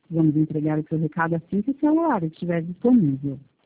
Vamos entregar o seu recado assim que o seu horário estiver disponível.